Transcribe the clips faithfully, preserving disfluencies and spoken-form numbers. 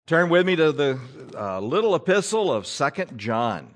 Turn with me to the uh, little epistle of Second John.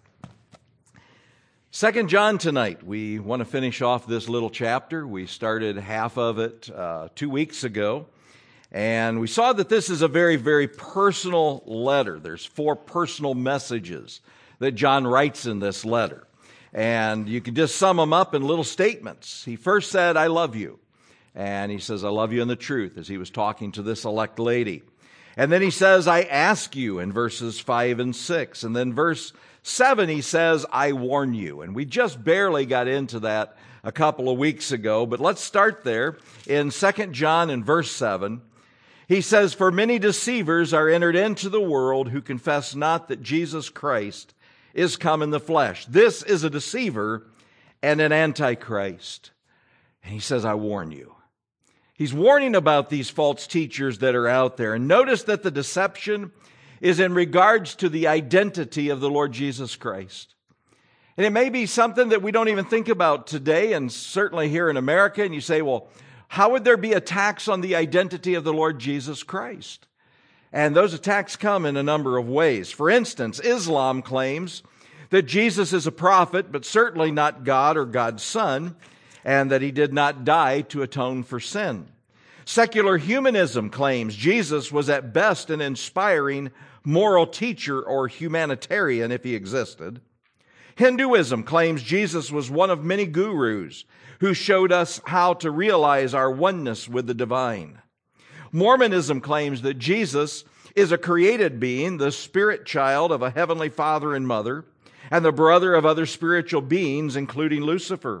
Second John tonight. We want to finish off this little chapter. We started half of it uh, two weeks ago, and we saw that this is a very, very personal letter. There's four personal messages that John writes in this letter, and you can just sum them up in little statements. He first said, "I love you," and he says, "I love you in the truth," as he was talking to this elect lady. And then he says, "I ask you," in verses five and six. And then verse seven, he says, "I warn you." And we just barely got into that a couple of weeks ago, but let's start there in Second John in verse seven. He says, "For many deceivers are entered into the world who confess not that Jesus Christ is come in the flesh." This is a deceiver and an antichrist. And he says, "I warn you." He's warning about these false teachers that are out there. And notice that the deception is in regards to the identity of the Lord Jesus Christ. And it may be something that we don't even think about today, and certainly here in America. And you say, well, how would there be attacks on the identity of the Lord Jesus Christ? And those attacks come in a number of ways. For instance, Islam claims that Jesus is a prophet, but certainly not God or God's Son, and that he did not die to atone for sin. Secular humanism claims Jesus was at best an inspiring moral teacher or humanitarian if he existed. Hinduism claims Jesus was one of many gurus who showed us how to realize our oneness with the divine. Mormonism claims that Jesus is a created being, the spirit child of a heavenly father and mother, and the brother of other spiritual beings, including Lucifer.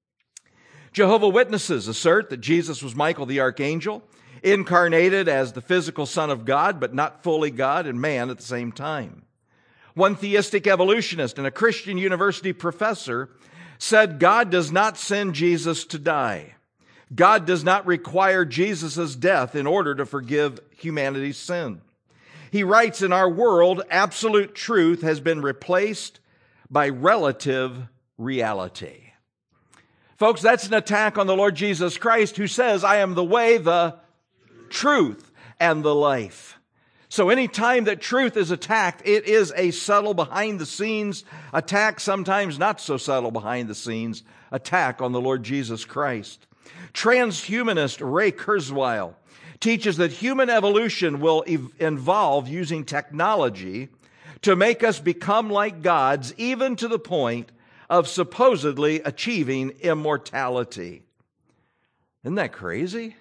Jehovah's Witnesses assert that Jesus was Michael the Archangel, incarnated as the physical Son of God, but not fully God and man at the same time. One theistic evolutionist and a Christian university professor said God does not send Jesus to die. God does not require Jesus' death in order to forgive humanity's sin. He writes, "In our world, absolute truth has been replaced by relative reality." Folks, that's an attack on the Lord Jesus Christ, who says, "I am the way, the truth, and the life." So any time that truth is attacked, it is a subtle behind-the-scenes attack, sometimes not so subtle behind-the-scenes attack on the Lord Jesus Christ. Transhumanist Ray Kurzweil teaches that human evolution will ev- involve using technology to make us become like gods, even to the point of supposedly achieving immortality. Isn't that crazy?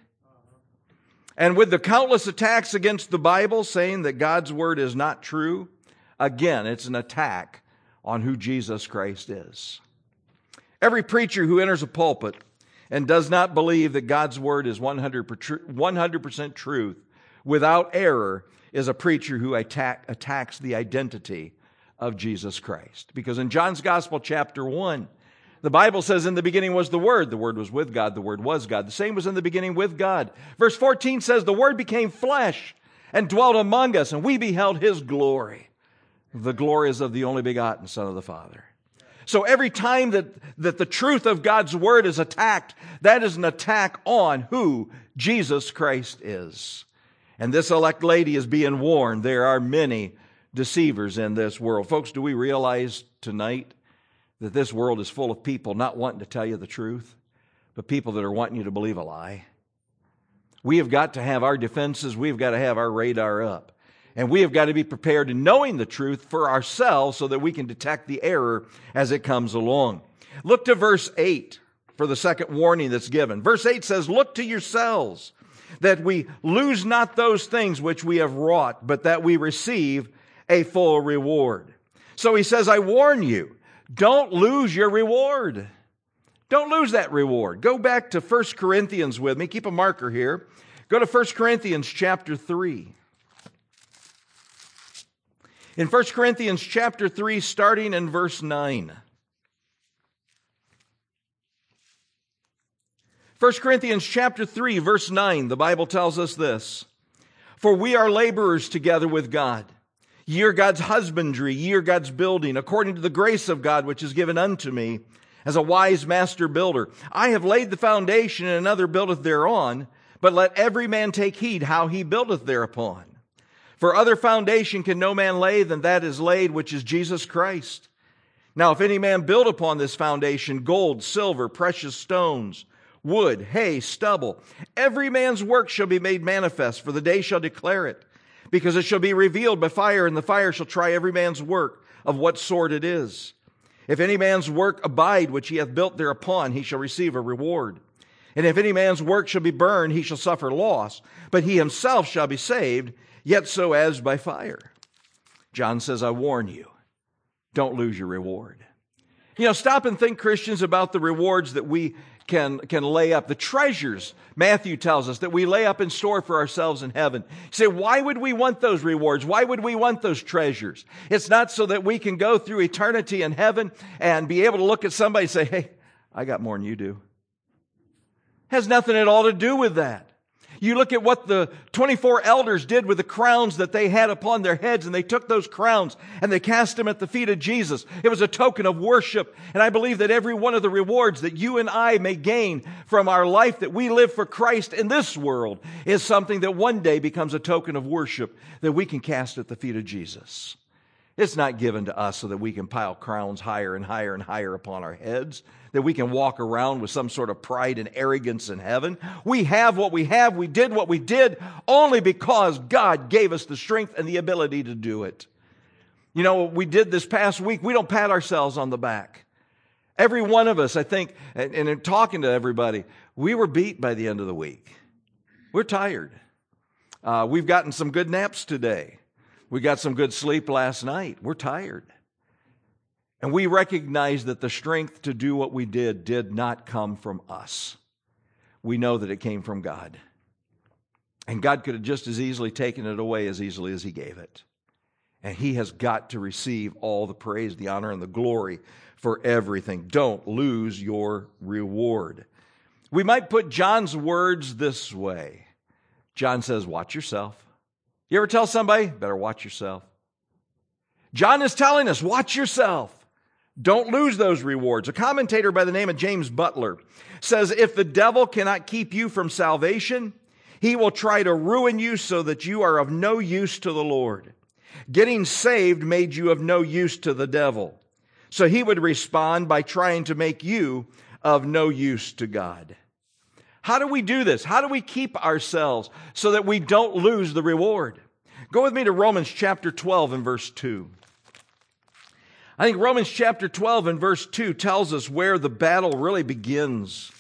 And with the countless attacks against the Bible saying that God's word is not true, again, it's an attack on who Jesus Christ is. Every preacher who enters a pulpit and does not believe that God's word is one hundred percent truth without error is a preacher who attack, attacks the identity of Jesus Christ. Because in John's Gospel, chapter one, the Bible says, "In the beginning was the Word. The Word was with God. The Word was God. The same was in the beginning with God." Verse fourteen says, "The Word became flesh and dwelt among us, and we beheld His glory." The glory is of the only begotten Son of the Father. So every time that, that the truth of God's Word is attacked, that is an attack on who Jesus Christ is. And this elect lady is being warned. There are many deceivers in this world. Folks, do we realize tonight that this world is full of people not wanting to tell you the truth, but people that are wanting you to believe a lie? We have got to have our defenses. We've got to have our radar up. And we have got to be prepared in knowing the truth for ourselves so that we can detect the error as it comes along. Look to verse eight for the second warning that's given. Verse eight says, "Look to yourselves, that we lose not those things which we have wrought, but that we receive a full reward." So he says, I warn you, don't lose your reward. Don't lose that reward. Go back to First Corinthians with me. Keep a marker here. Go to First Corinthians chapter three. In First Corinthians chapter three, starting in verse nine. First Corinthians chapter three, verse nine, the Bible tells us this: "For we are laborers together with God. Ye are God's husbandry, ye are God's building, according to the grace of God which is given unto me, as a wise master builder. I have laid the foundation, and another buildeth thereon, but let every man take heed how he buildeth thereupon. For other foundation can no man lay than that is laid, which is Jesus Christ. Now, if any man build upon this foundation gold, silver, precious stones, wood, hay, stubble, every man's work shall be made manifest, for the day shall declare it, because it shall be revealed by fire, and the fire shall try every man's work of what sort it is. If any man's work abide, which he hath built thereupon, he shall receive a reward. And if any man's work shall be burned, he shall suffer loss, but he himself shall be saved, yet so as by fire. John says, I warn you, don't lose your reward. You know, stop and think, Christians, about the rewards that we can, can lay up, the treasures, Matthew tells us, that we lay up in store for ourselves in heaven. You say, why would we want those rewards? Why would we want those treasures? It's not so that we can go through eternity in heaven and be able to look at somebody and say, hey, I got more than you do. Has nothing at all to do with that. You look at what the twenty-four elders did with the crowns that they had upon their heads, and they took those crowns and they cast them at the feet of Jesus. It was a token of worship. And I believe that every one of the rewards that you and I may gain from our life that we live for Christ in this world is something that one day becomes a token of worship that we can cast at the feet of Jesus. It's not given to us so that we can pile crowns higher and higher and higher upon our heads, that we can walk around with some sort of pride and arrogance in heaven. We have what we have. We did what we did only because God gave us the strength and the ability to do it. You know, we did this past week. We don't pat ourselves on the back. Every one of us, I think, and in talking to everybody, we were beat by the end of the week. We're tired. Uh, we've gotten some good naps today. We got some good sleep last night. We're tired. And we recognize that the strength to do what we did did not come from us. We know that it came from God. And God could have just as easily taken it away as easily as He gave it. And He has got to receive all the praise, the honor, and the glory for everything. Don't lose your reward. We might put John's words this way. John says, watch yourself. You ever tell somebody, better watch yourself? John is telling us, watch yourself. Don't lose those rewards. A commentator by the name of James Butler says, if the devil cannot keep you from salvation, he will try to ruin you so that you are of no use to the Lord. Getting saved made you of no use to the devil. So he would respond by trying to make you of no use to God. How do we do this? How do we keep ourselves so that we don't lose the reward? Go with me to Romans chapter twelve and verse two. I think Romans chapter twelve and verse two tells us where the battle really begins.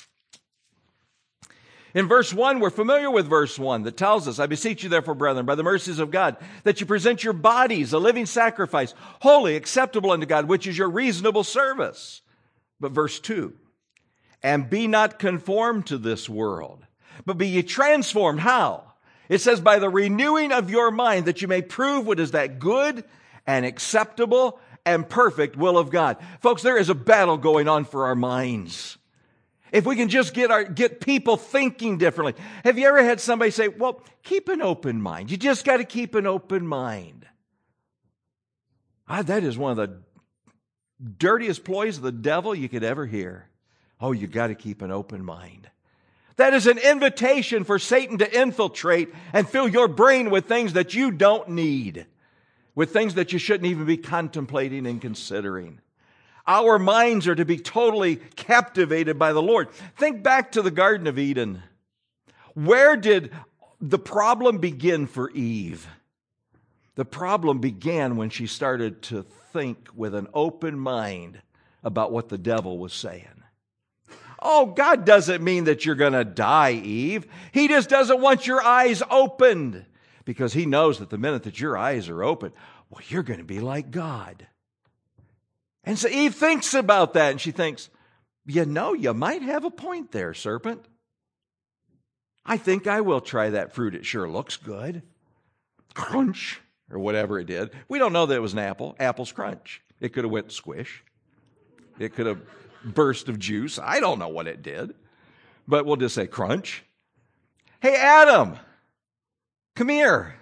In verse one, we're familiar with verse one that tells us, I beseech you therefore, brethren, by the mercies of God, that you present your bodies a living sacrifice, holy, acceptable unto God, which is your reasonable service. But verse two, and be not conformed to this world, but be ye transformed. How? It says, by the renewing of your mind, that you may prove what is that good and acceptable and perfect will of God. Folks, there is a battle going on for our minds. If we can just get our get people thinking differently. Have you ever had somebody say, well, keep an open mind. You just got to keep an open mind. Ah, that is one of the dirtiest ploys of the devil you could ever hear. Oh, you got to keep an open mind. That is an invitation for Satan to infiltrate and fill your brain with things that you don't need, with things that you shouldn't even be contemplating and considering. Our minds are to be totally captivated by the Lord. Think back to the Garden of Eden. Where did the problem begin for Eve? The problem began when she started to think with an open mind about what the devil was saying. Oh, God doesn't mean that you're going to die, Eve. He just doesn't want your eyes opened, because He knows that the minute that your eyes are open, well, you're going to be like God. And so Eve thinks about that, and she thinks, you know, you might have a point there, serpent. I think I will try that fruit. It sure looks good. Crunch, or whatever it did. We don't know that it was an apple. Apples crunch. It could have went squish. It could have burst of juice. I don't know what it did. But we'll just say crunch. Hey, Adam, come here.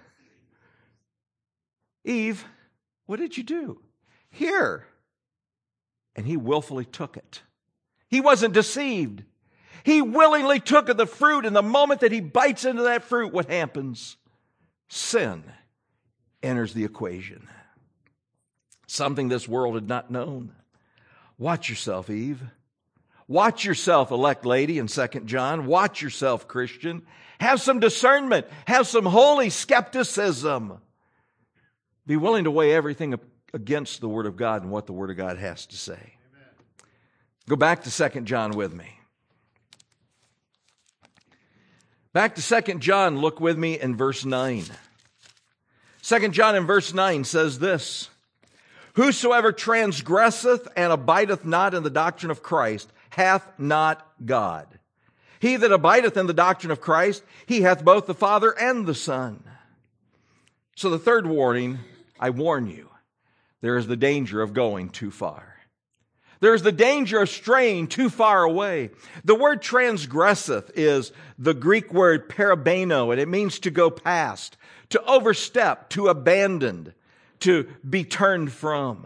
Eve, what did you do? Here. And he willfully took it. He wasn't deceived. He willingly took of the fruit, and the moment that he bites into that fruit, what happens? Sin enters the equation. Something this world had not known. Watch yourself, Eve. Watch yourself, elect lady in Second John. Watch yourself, Christian. Have some discernment. Have some holy skepticism. Be willing to weigh everything against the Word of God and what the Word of God has to say. Amen. Go back to Second John with me. Back to Second John, look with me in verse nine. Second John in verse nine says this, Whosoever transgresseth and abideth not in the doctrine of Christ hath not God. He that abideth in the doctrine of Christ, he hath both the Father and the Son. So the third warning, I warn you, there is the danger of going too far. There is the danger of straying too far away. The word transgresseth is the Greek word parabeno, and it means to go past, to overstep, to abandon, to be turned from.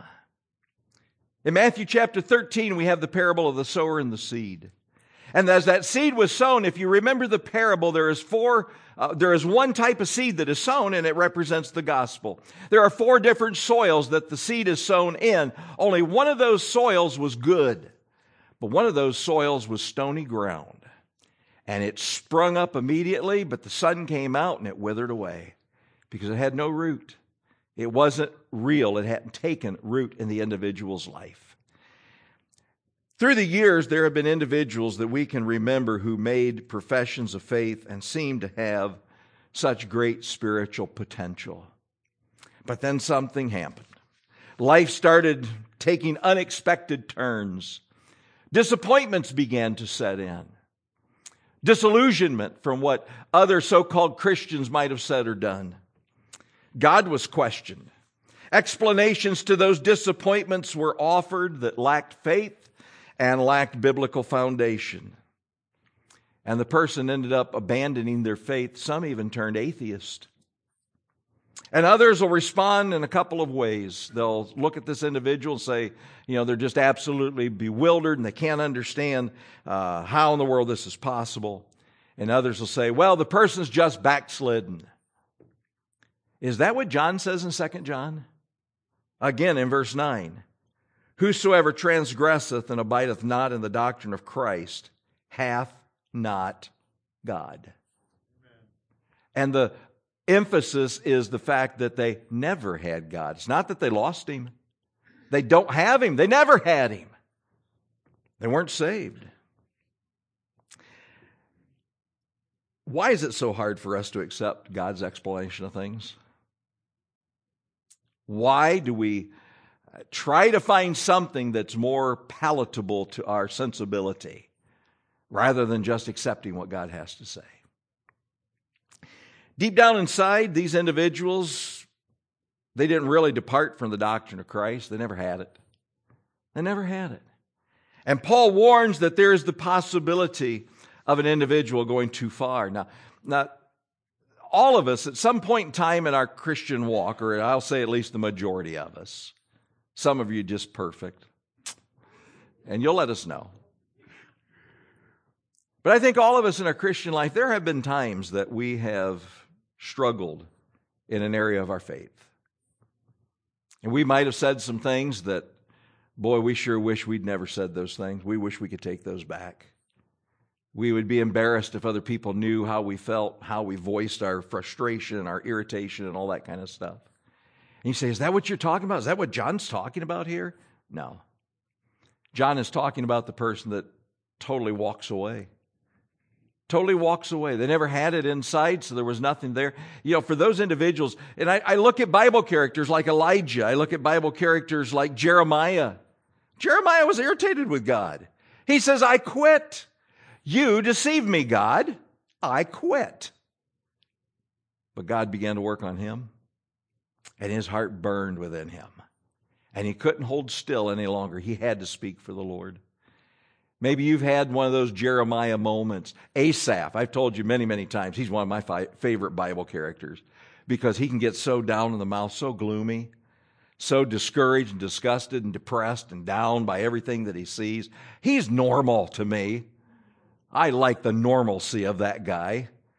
In Matthew chapter thirteen, we have the parable of the sower and the seed. And as that seed was sown, if you remember the parable, there is four, uh, there is one type of seed that is sown, and it represents the gospel. There are four different soils that the seed is sown in. Only one of those soils was good, but one of those soils was stony ground. And it sprung up immediately, but the sun came out and it withered away because it had no root. It wasn't real. It hadn't taken root in the individual's life. Through the years, there have been individuals that we can remember who made professions of faith and seemed to have such great spiritual potential. But then something happened. Life started taking unexpected turns. Disappointments began to set in. Disillusionment from what other so-called Christians might have said or done. God was questioned. Explanations to those disappointments were offered that lacked faith and lacked biblical foundation. And the person ended up abandoning their faith. Some even turned atheist. And others will respond in a couple of ways. They'll look at this individual and say, you know, they're just absolutely bewildered and they can't understand uh, how in the world this is possible. And others will say, well, the person's just backslidden. Is that what John says in Second John? Again, in verse nine. Whosoever transgresseth and abideth not in the doctrine of Christ hath not God. Amen. And the emphasis is the fact that they never had God. It's not that they lost Him. They don't have Him. They never had Him. They weren't saved. Why is it so hard for us to accept God's explanation of things? Why do we try to find something that's more palatable to our sensibility rather than just accepting what God has to say? Deep down inside, these individuals, they didn't really depart from the doctrine of Christ. They never had it. They never had it. And Paul warns that there is the possibility of an individual going too far. Now, now, all of us at some point in time in our Christian walk, or I'll say at least the majority of us, some of you just perfect, and you'll let us know. But I think all of us in our Christian life, there have been times that we have struggled in an area of our faith. And we might have said some things that, boy, we sure wish we'd never said those things. We wish we could take those back. We would be embarrassed if other people knew how we felt, how we voiced our frustration, our irritation, and all that kind of stuff. And you say, is that what you're talking about? Is that what John's talking about here? No. John is talking about the person that totally walks away. Totally walks away. They never had it inside, so there was nothing there. You know, for those individuals, and I, I look at Bible characters like Elijah. I look at Bible characters like Jeremiah. Jeremiah was irritated with God. He says, I quit. You deceived me, God. I quit. But God began to work on him, and his heart burned within him. And he couldn't hold still any longer. He had to speak for the Lord. Maybe you've had one of those Jeremiah moments. Asaph, I've told you many, many times, he's one of my fi- favorite Bible characters because he can get so down in the mouth, so gloomy, so discouraged and disgusted and depressed and down by everything that he sees. He's normal to me. I like the normalcy of that guy.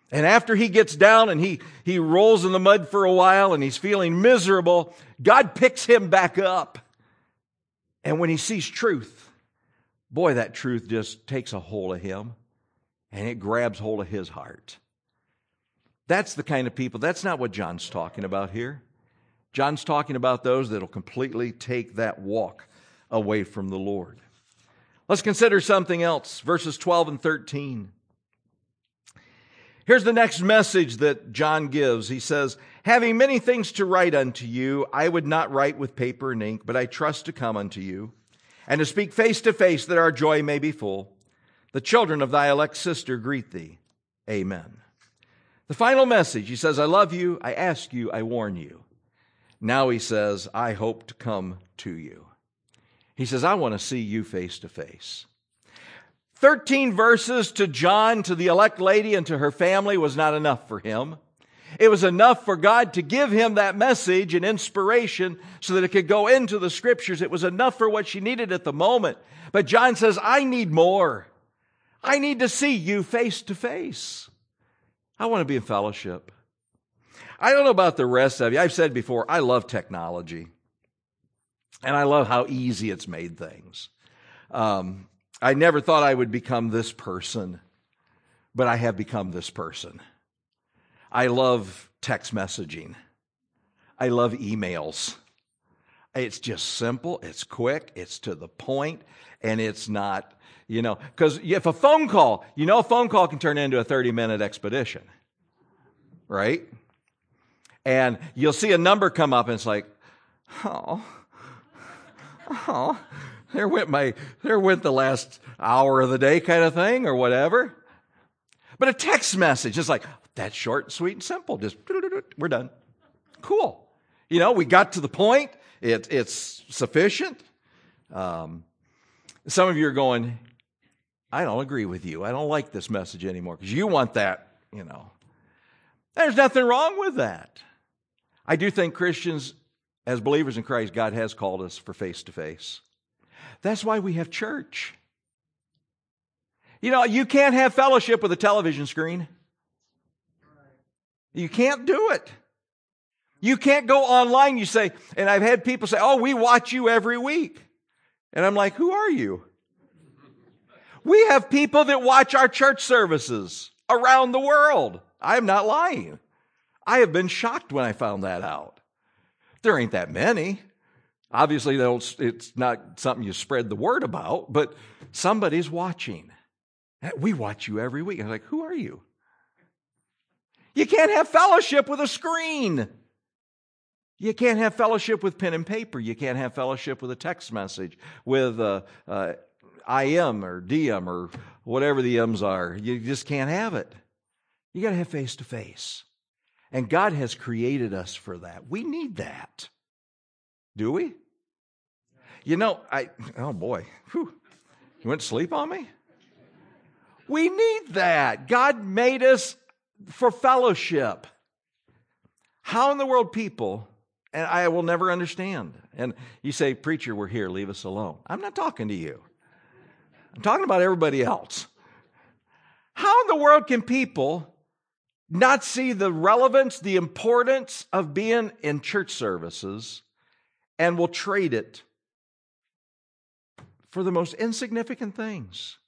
And after he gets down and he, he rolls in the mud for a while and he's feeling miserable, God picks him back up. And when he sees truth, boy, that truth just takes a hold of him and it grabs hold of his heart. That's the kind of people, that's not what John's talking about here. John's talking about those that will completely take that walk away from the Lord. Let's consider something else, verses twelve and thirteen. Here's the next message that John gives. He says, having many things to write unto you, I would not write with paper and ink, but I trust to come unto you, and to speak face to face that our joy may be full. The children of thy elect sister greet thee. Amen. The final message, he says, I love you, I ask you, I warn you. Now he says, I hope to come to you. He says, I want to see you face to face. Thirteen verses to John, to the elect lady, and to her family was not enough for him. It was enough for God to give him that message and inspiration so that it could go into the Scriptures. It was enough for what she needed at the moment. But John says, I need more. I need to see you face to face. I want to be in fellowship. I don't know about the rest of you. I've said before, I love technology. And I love how easy it's made things. Um, I never thought I would become this person, but I have become this person. I love text messaging. I love emails. It's just simple, it's quick, it's to the point, and it's not, you know, because if a phone call, you know, a phone call can turn into a thirty-minute expedition, right? And you'll see a number come up, and it's like, oh, oh, there went my, there went the last hour of the day kind of thing or whatever. But a text message is like, that's short, and sweet, and simple. Just, we're done. Cool. You know, we got to the point. It, it's sufficient. Um, some of you are going, I don't agree with you. I don't like this message anymore because you want that, you know. There's nothing wrong with that. I do think Christians, as believers in Christ, God has called us for face-to-face. That's why we have church. You know, you can't have fellowship with a television screen. You can't do it. You can't go online. You say, and I've had people say, oh, we watch you every week. And I'm like, who are you? We have people that watch our church services around the world. I am not lying. I have been shocked when I found that out. There ain't that many. Obviously, it's not something you spread the word about, but somebody's watching. We watch you every week. I'm like, who are you? You can't have fellowship with a screen. You can't have fellowship with pen and paper. You can't have fellowship with a text message, with uh, uh, I M or D M or whatever the M's are. You just can't have it. You got to have face-to-face. And God has created us for that. We need that. Do we? You know, I, oh boy, whew, you went to sleep on me? We need that. God made us for fellowship. How in the world people, and I will never understand, and you say, preacher, we're here, leave us alone. I'm not talking to you. I'm talking about everybody else. How in the world can people not see the relevance, the importance of being in church services and will trade it for the most insignificant things?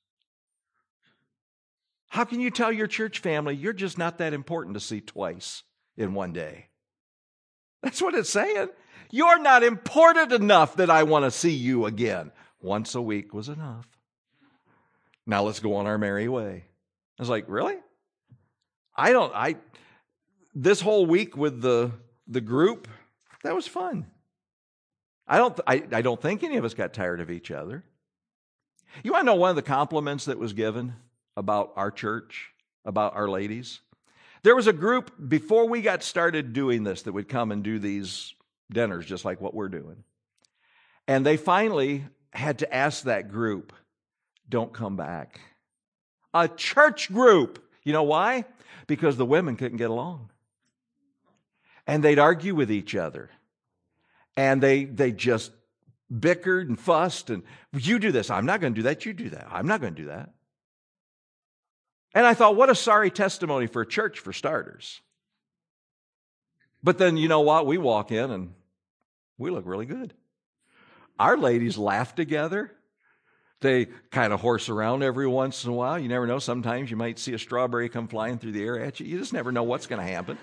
How can you tell your church family you're just not that important to see twice in one day? That's what it's saying. You're not important enough that I want to see you again. Once a week was enough. Now let's go on our merry way. I was like, really? I don't, I, this whole week with the, the group, that was fun. I don't, I, I don't think any of us got tired of each other. You want to know one of the compliments that was given about our church, about our ladies? There was a group before we got started doing this that would come and do these dinners just like what we're doing. And they finally had to ask that group, don't come back. A church group. You know why? Because the women couldn't get along. And they'd argue with each other. And they they just bickered and fussed. And you do this. I'm not going to do that. You do that. I'm not going to do that. And I thought, what a sorry testimony for a church, for starters. But then, you know what? We walk in and we look really good. Our ladies laugh together. They kind of horse around every once in a while. You never know. Sometimes you might see a strawberry come flying through the air at you. You just never know what's going to happen.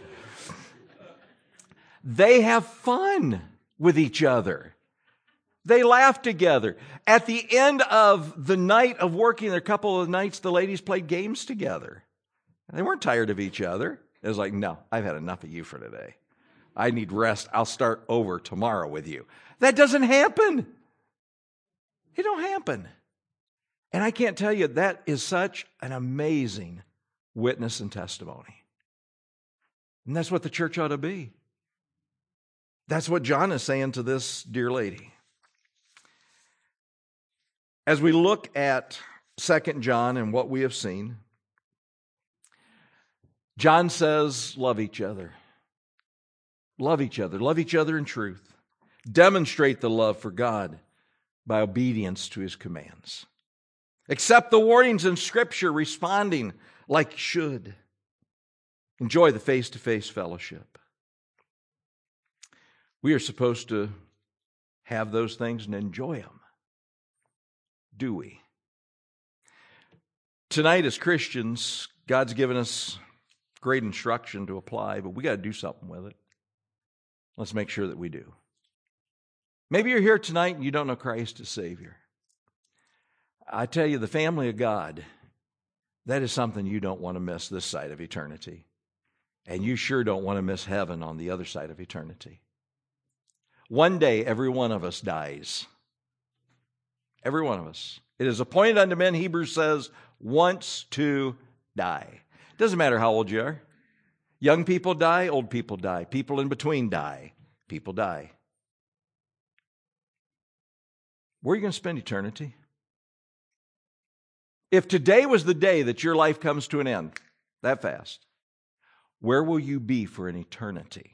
They have fun with each other. They laugh together. At the end of the night of working, there a couple of nights, the ladies played games together. They weren't tired of each other. It was like, no, I've had enough of you for today. I need rest. I'll start over tomorrow with you. That doesn't happen. It don't happen. And I can't tell you, that is such an amazing witness and testimony. And that's what the church ought to be. That's what John is saying to this dear lady. As we look at Second John and what we have seen, John says, love each other. Love each other. Love each other in truth. Demonstrate the love for God by obedience to His commands. Accept the warnings in Scripture, responding like you should. Enjoy the face-to-face fellowship. We are supposed to have those things and enjoy them. Do we? Tonight, as Christians, God's given us great instruction to apply, but we got to do something with it. Let's make sure that we do. Maybe you're here tonight and you don't know Christ as Savior. I tell you, the family of God, that is something you don't want to miss this side of eternity. And you sure don't want to miss heaven on the other side of eternity. One day, every one of us dies. Every one of us. It is appointed unto men, Hebrews says, once to die. It doesn't matter how old you are. Young people die, old people die. People in between die. People die. Where are you going to spend eternity? If today was the day that your life comes to an end, that fast, where will you be for an eternity?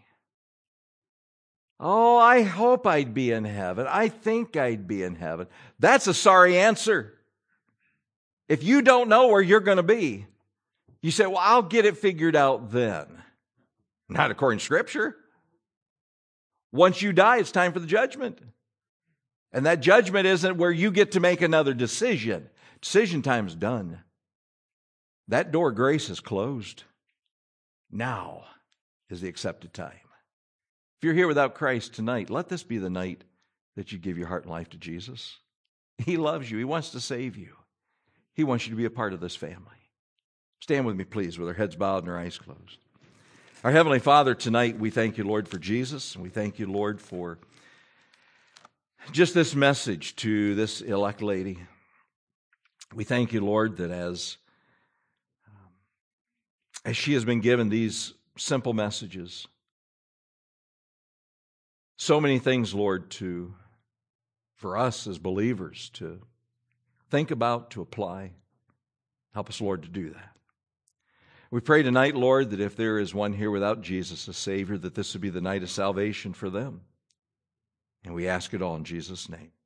Oh, I hope I'd be in heaven. I think I'd be in heaven. That's a sorry answer. If you don't know where you're going to be, you say, well, I'll get it figured out then. Not according to Scripture. Once you die, it's time for the judgment. And that judgment isn't where you get to make another decision. Decision time's done. That door of grace is closed. Now is the accepted time. If you're here without Christ tonight, let this be the night that you give your heart and life to Jesus. He loves you. He wants to save you. He wants you to be a part of this family. Stand with me, please, with our heads bowed and our eyes closed. Our Heavenly Father, tonight we thank you, Lord, for Jesus. And we thank you, Lord, for just this message to this elect lady. We thank you, Lord, that as, um, as she has been given these simple messages, so many things, Lord, to for us as believers to think about, to apply. Help us, Lord, to do that. We pray tonight, Lord, that if there is one here without Jesus as Savior, that this would be the night of salvation for them. And we ask it all in Jesus' name.